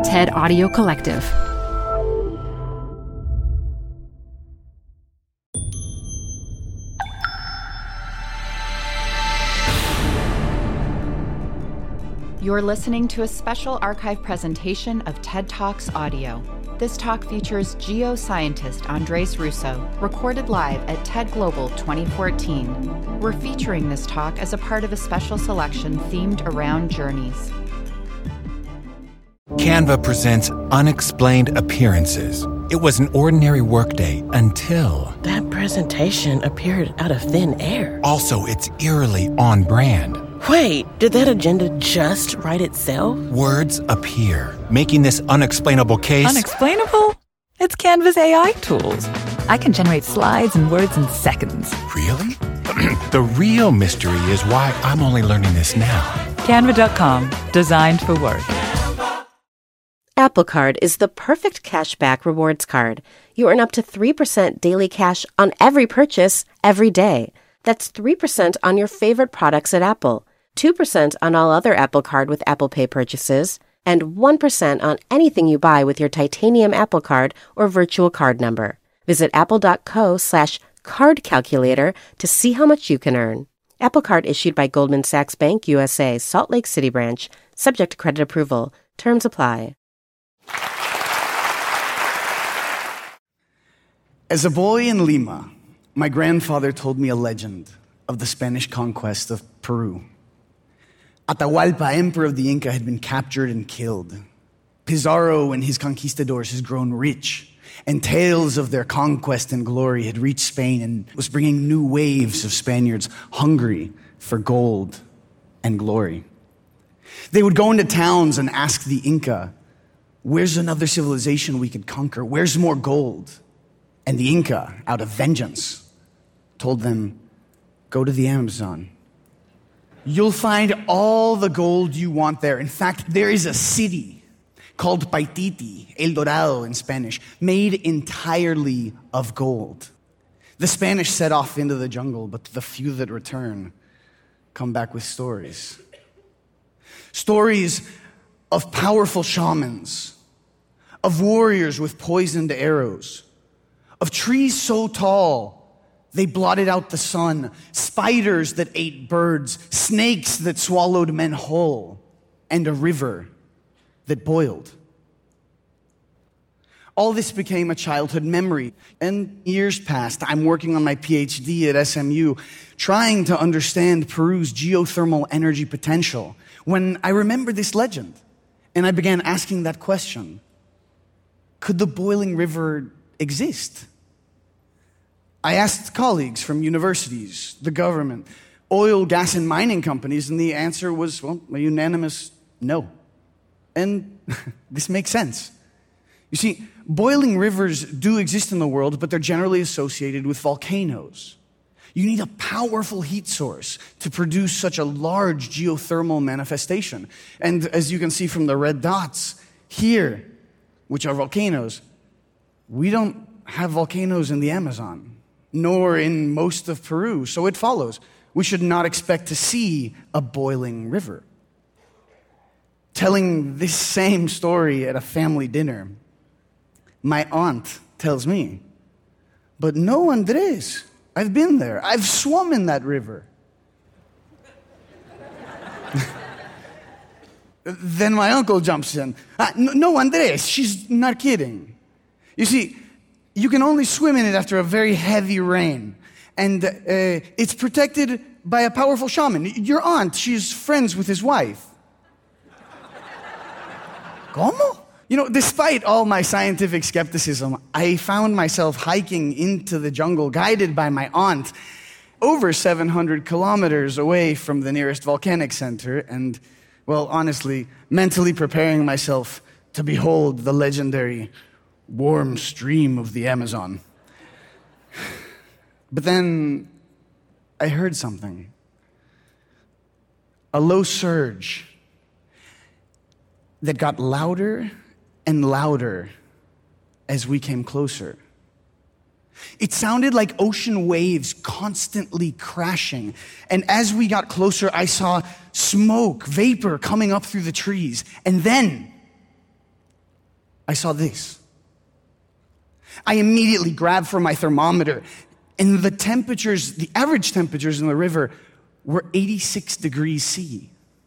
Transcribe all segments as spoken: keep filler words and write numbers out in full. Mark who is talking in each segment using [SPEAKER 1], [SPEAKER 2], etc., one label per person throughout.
[SPEAKER 1] TED Audio Collective. You're listening to a special archive presentation of TED Talks Audio. This talk features geoscientist Andres Russo, recorded live at TED Global twenty fourteen. We're featuring this talk as a part of a special selection themed around journeys.
[SPEAKER 2] Canva presents Unexplained Appearances. It was an ordinary workday until...
[SPEAKER 3] That presentation appeared out of thin air.
[SPEAKER 2] Also, it's eerily on brand.
[SPEAKER 3] Wait, did that agenda just write itself?
[SPEAKER 2] Words appear, making this unexplainable case...
[SPEAKER 4] Unexplainable? It's Canva's A I tools. I can generate slides and words in seconds.
[SPEAKER 2] Really? The real mystery is why I'm only learning this now.
[SPEAKER 4] Canva dot com, designed for work.
[SPEAKER 3] Apple Card is the perfect cashback rewards card. You earn up to three percent daily cash on every purchase, every day. That's three percent on your favorite products at Apple, two percent on all other Apple Card with Apple Pay purchases, and one percent on anything you buy with your titanium Apple Card or virtual card number. Visit apple.co slash card calculator to see how much you can earn. Apple Card issued by Goldman Sachs Bank U S A, Salt Lake City branch, subject to credit approval. Terms apply.
[SPEAKER 5] As a boy in Lima, my grandfather told me a legend of the Spanish conquest of Peru. Atahualpa, emperor of the Inca, had been captured and killed. Pizarro and his conquistadors had grown rich, and tales of their conquest and glory had reached Spain and was bringing new waves of Spaniards hungry for gold and glory. They would go into towns and ask the Inca, "Where's another civilization we could conquer? Where's more gold?" And the Inca, out of vengeance, told them, "Go to the Amazon. You'll find all the gold you want there. In fact, there is a city called Paititi, El Dorado in Spanish, made entirely of gold." The Spanish set off into the jungle, but the few that return come back with stories. Stories of powerful shamans, of warriors with poisoned arrows, of trees so tall they blotted out the sun, spiders that ate birds, snakes that swallowed men whole, and a river that boiled. All this became a childhood memory, and years passed. I'm working on my P H D at S M U, trying to understand Peru's geothermal energy potential, when I remembered this legend, and I began asking that question. Could the boiling river exist? I asked colleagues from universities, the government, oil, gas, and mining companies, and the answer was, well, a unanimous no. And this makes sense. You see, boiling rivers do exist in the world, but they're generally associated with volcanoes. You need a powerful heat source to produce such a large geothermal manifestation. And as you can see from the red dots here, which are volcanoes, we don't have volcanoes in the Amazon, nor in most of Peru. So it follows, we should not expect to see a boiling river. Telling this same story at a family dinner, my aunt tells me, "But no, Andres, I've been there. I've swum in that river." Then my uncle jumps in. Ah, no, no, Andres, she's not kidding. You see, you can only swim in it after a very heavy rain. And uh, it's protected by a powerful shaman. Your aunt, she's friends with his wife. ¿Cómo? You know, despite all my scientific skepticism, I found myself hiking into the jungle, guided by my aunt, over seven hundred kilometers away from the nearest volcanic center, and, well, honestly, mentally preparing myself to behold the legendary warm stream of the Amazon. But then I heard something. A low surge that got louder and louder as we came closer. It sounded like ocean waves constantly crashing. And as we got closer, I saw smoke, vapor coming up through the trees. And then I saw this. I immediately grabbed for my thermometer, and the temperatures, the average temperatures in the river were eighty-six degrees C.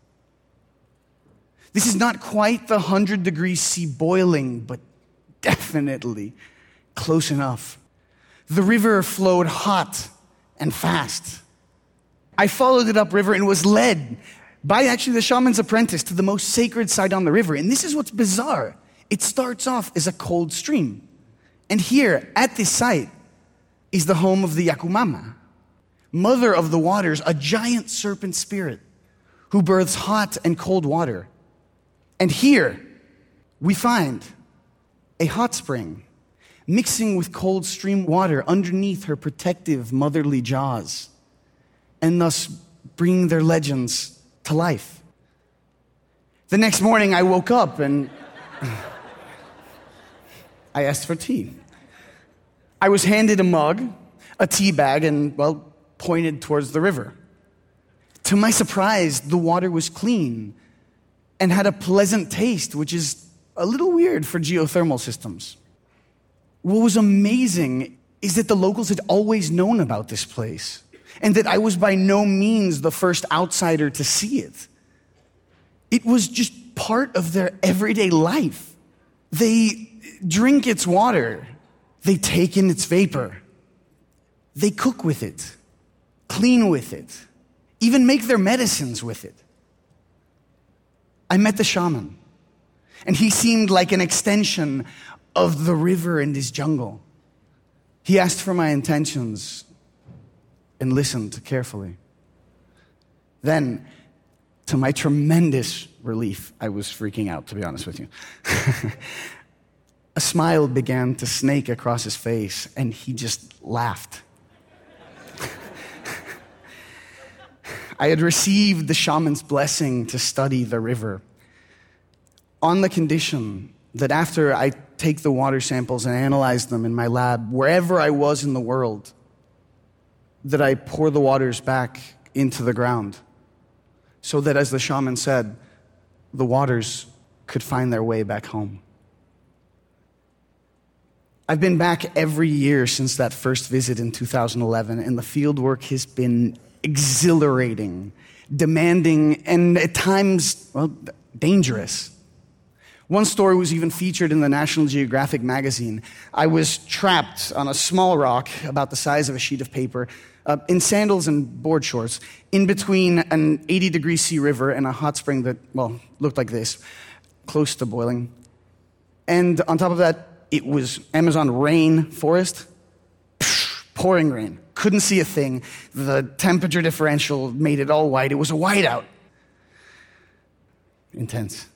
[SPEAKER 5] This is not quite the one hundred degrees C boiling, but definitely close enough. The river flowed hot and fast. I followed it upriver and was led by actually the shaman's apprentice to the most sacred site on the river. And this is what's bizarre. It starts off as a cold stream. And here, at this site, is the home of the Yakumama, mother of the waters, a giant serpent spirit who births hot and cold water. And here, we find a hot spring mixing with cold stream water underneath her protective motherly jaws, and thus bringing their legends to life. The next morning, I woke up and I asked for tea. I was handed a mug, a tea bag, and, well, pointed towards the river. To my surprise, the water was clean and had a pleasant taste, which is a little weird for geothermal systems. What was amazing is that the locals had always known about this place, and that I was by no means the first outsider to see it. It was just part of their everyday life. They drink its water. They take in its vapor. They cook with it, clean with it, even make their medicines with it. I met the shaman, and he seemed like an extension of the river and his jungle. He asked for my intentions and listened carefully. Then, to my tremendous relief, I was freaking out, to be honest with you. A smile began to snake across his face, and he just laughed. I had received the shaman's blessing to study the river on the condition that after I take the water samples and analyze them in my lab, wherever I was in the world, that I pour the waters back into the ground so that, as the shaman said, the waters could find their way back home. I've been back every year since that first visit in two thousand eleven, and the fieldwork has been exhilarating, demanding, and at times, well, dangerous. One story was even featured in the National Geographic magazine. I was trapped on a small rock about the size of a sheet of paper, uh, in sandals and board shorts, in between an eighty degree C river and a hot spring that, well, looked like this, close to boiling. And on top of that, it was Amazon rain forest, pouring rain. Couldn't see a thing. The temperature differential made it all white. It was a whiteout. Intense.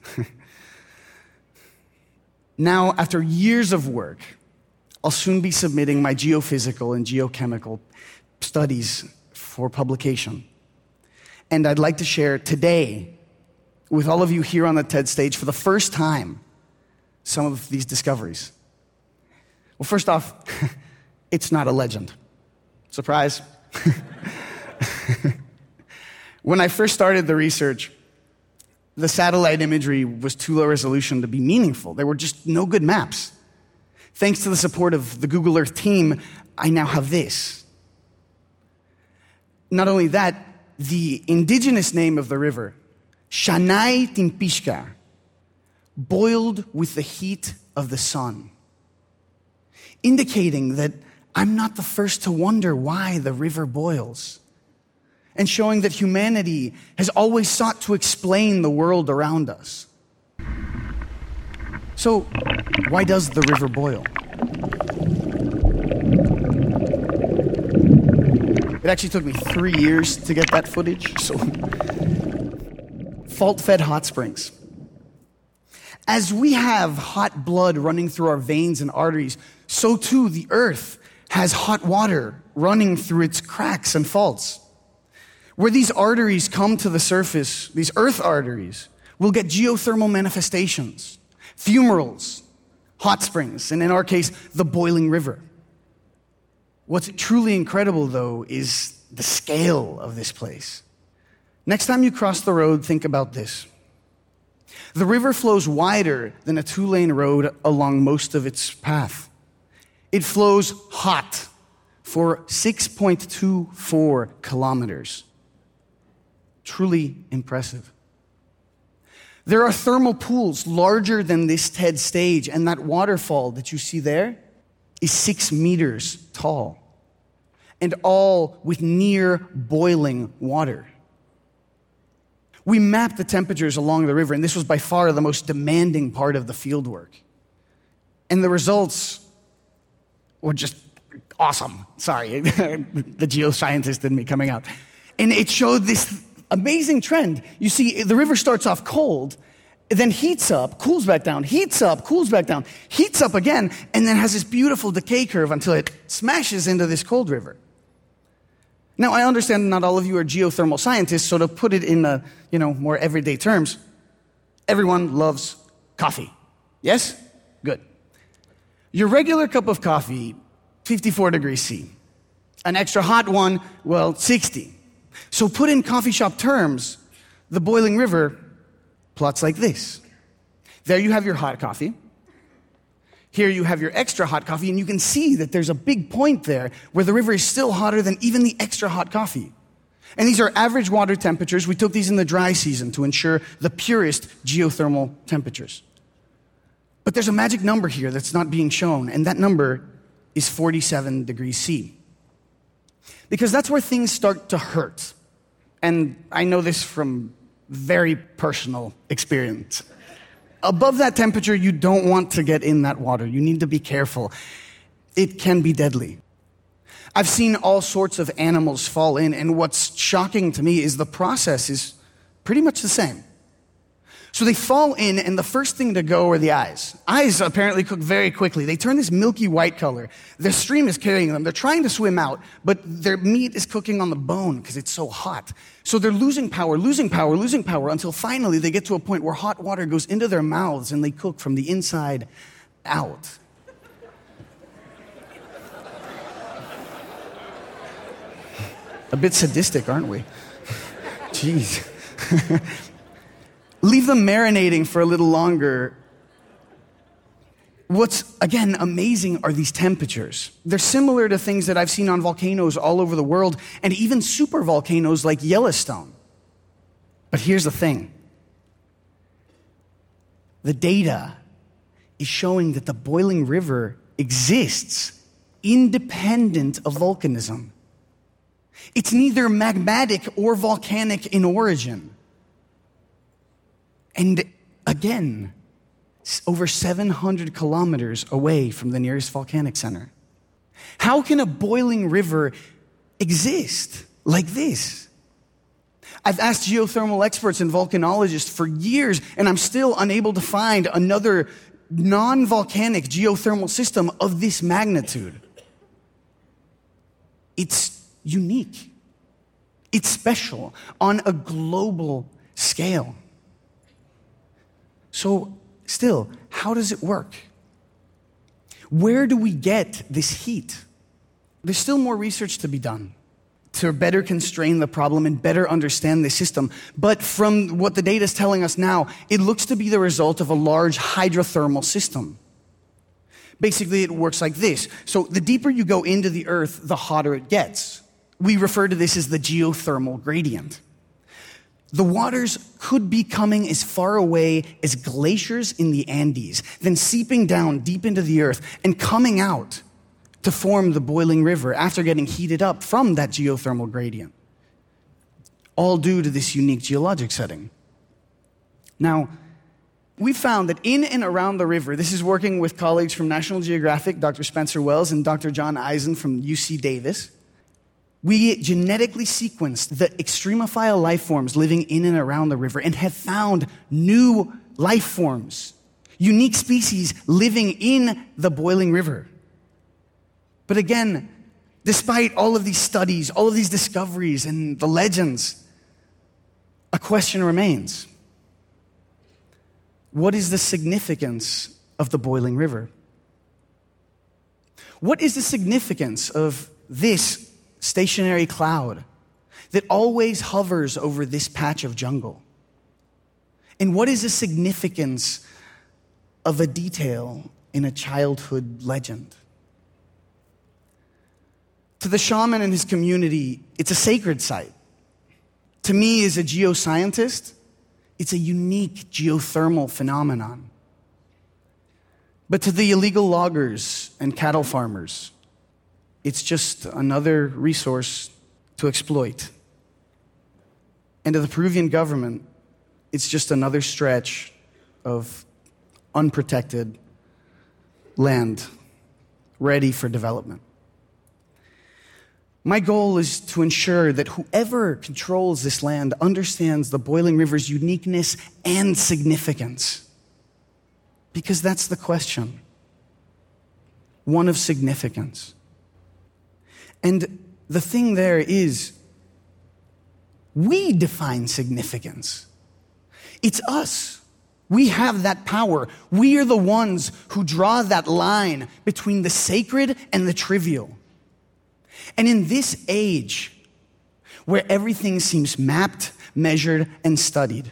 [SPEAKER 5] Now, after years of work, I'll soon be submitting my geophysical and geochemical studies for publication. And I'd like to share today with all of you here on the TED stage for the first time some of these discoveries. Well, first off, it's not a legend. Surprise. When I first started the research, the satellite imagery was too low resolution to be meaningful. There were just no good maps. Thanks to the support of the Google Earth team, I now have this. Not only that, the indigenous name of the river, Shanai Timpishka, boiled with the heat of the sun, indicating that I'm not the first to wonder why the river boils, and showing that humanity has always sought to explain the world around us. So, why does the river boil? It actually took me three years to get that footage, so fault-fed hot springs. As we have hot blood running through our veins and arteries, so too the earth has hot water running through its cracks and faults. Where these arteries come to the surface, these earth arteries, will get geothermal manifestations, fumaroles, hot springs, and in our case, the boiling river. What's truly incredible, though, is the scale of this place. Next time you cross the road, think about this. The river flows wider than a two-lane road along most of its path. It flows hot for six point two four kilometers. Truly impressive. There are thermal pools larger than this TED stage, and that waterfall that you see there is six meters tall, and all with near boiling water. We mapped the temperatures along the river, and this was by far the most demanding part of the fieldwork. And the results were just awesome. Sorry, the geoscientist in me coming out. And it showed this amazing trend. You see, the river starts off cold, then heats up, cools back down, heats up, cools back down, heats up again, and then has this beautiful decay curve until it smashes into this cold river. Now, I understand not all of you are geothermal scientists, so to put it in, uh, you know, more everyday terms, everyone loves coffee. Yes? Good. Your regular cup of coffee, fifty-four degrees C. An extra hot one, well, sixty. So put in coffee shop terms, the boiling river plots like this. There you have your hot coffee. Here you have your extra hot coffee, and you can see that there's a big point there where the river is still hotter than even the extra hot coffee. And these are average water temperatures. We took these in the dry season to ensure the purest geothermal temperatures. But there's a magic number here that's not being shown, and that number is forty-seven degrees C. Because that's where things start to hurt. And I know this from very personal experience. Above that temperature, you don't want to get in that water. You need to be careful. It can be deadly. I've seen all sorts of animals fall in, and what's shocking to me is the process is pretty much the same. So they fall in, and the first thing to go are the eyes. Eyes apparently cook very quickly. They turn this milky white color. Their stream is carrying them. They're trying to swim out, but their meat is cooking on the bone because it's so hot. So they're losing power, losing power, losing power, until finally they get to a point where hot water goes into their mouths and they cook from the inside out. A bit sadistic, aren't we? Jeez. Leave them marinating for a little longer. What's, again, amazing are these temperatures. They're similar to things that I've seen on volcanoes all over the world, and even supervolcanoes like Yellowstone. But here's the thing. The data is showing that the boiling river exists independent of volcanism. It's neither magmatic or volcanic in origin. And again, over seven hundred kilometers away from the nearest volcanic center. How can a boiling river exist like this? I've asked geothermal experts and volcanologists for years, and I'm still unable to find another non-volcanic geothermal system of this magnitude. It's unique. It's special on a global scale. So, still, how does it work? Where do we get this heat? There's still more research to be done to better constrain the problem and better understand the system. But from what the data is telling us now, it looks to be the result of a large hydrothermal system. Basically, it works like this. So the deeper you go into the earth, the hotter it gets. We refer to this as the geothermal gradient. The waters could be coming as far away as glaciers in the Andes, then seeping down deep into the earth and coming out to form the boiling river after getting heated up from that geothermal gradient. All due to this unique geologic setting. Now, we found that in and around the river, this is working with colleagues from National Geographic, Doctor Spencer Wells and Doctor John Eisen from U C Davis, we genetically sequenced the extremophile life forms living in and around the river and have found new life forms, unique species living in the boiling river. But again, despite all of these studies, all of these discoveries and the legends, a question remains. What is the significance of the boiling river? What is the significance of this stationary cloud that always hovers over this patch of jungle? And what is the significance of a detail in a childhood legend? To the shaman and his community, it's a sacred site. To me, as a geoscientist, it's a unique geothermal phenomenon. But to the illegal loggers and cattle farmers, it's just another resource to exploit. And to the Peruvian government, it's just another stretch of unprotected land ready for development. My goal is to ensure that whoever controls this land understands the Boiling River's uniqueness and significance. Because that's the question. One of significance. And the thing there is, we define significance. It's us. We have that power. We are the ones who draw that line between the sacred and the trivial. And in this age, where everything seems mapped, measured, and studied,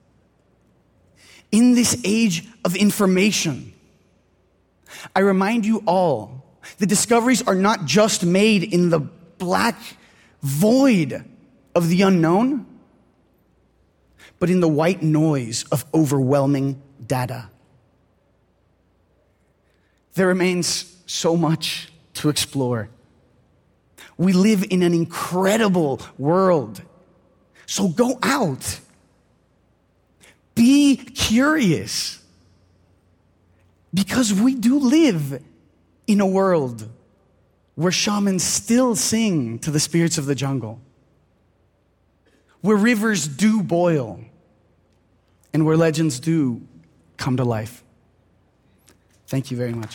[SPEAKER 5] in this age of information, I remind you all, the discoveries are not just made in the black void of the unknown, but in the white noise of overwhelming data. There remains so much to explore. We live in an incredible world. So go out. Be curious. Because we do live in a world where shamans still sing to the spirits of the jungle, where rivers do boil, and where legends do come to life. Thank you very much.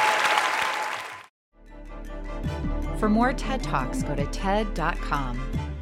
[SPEAKER 1] For more TED Talks, go to T E D dot com.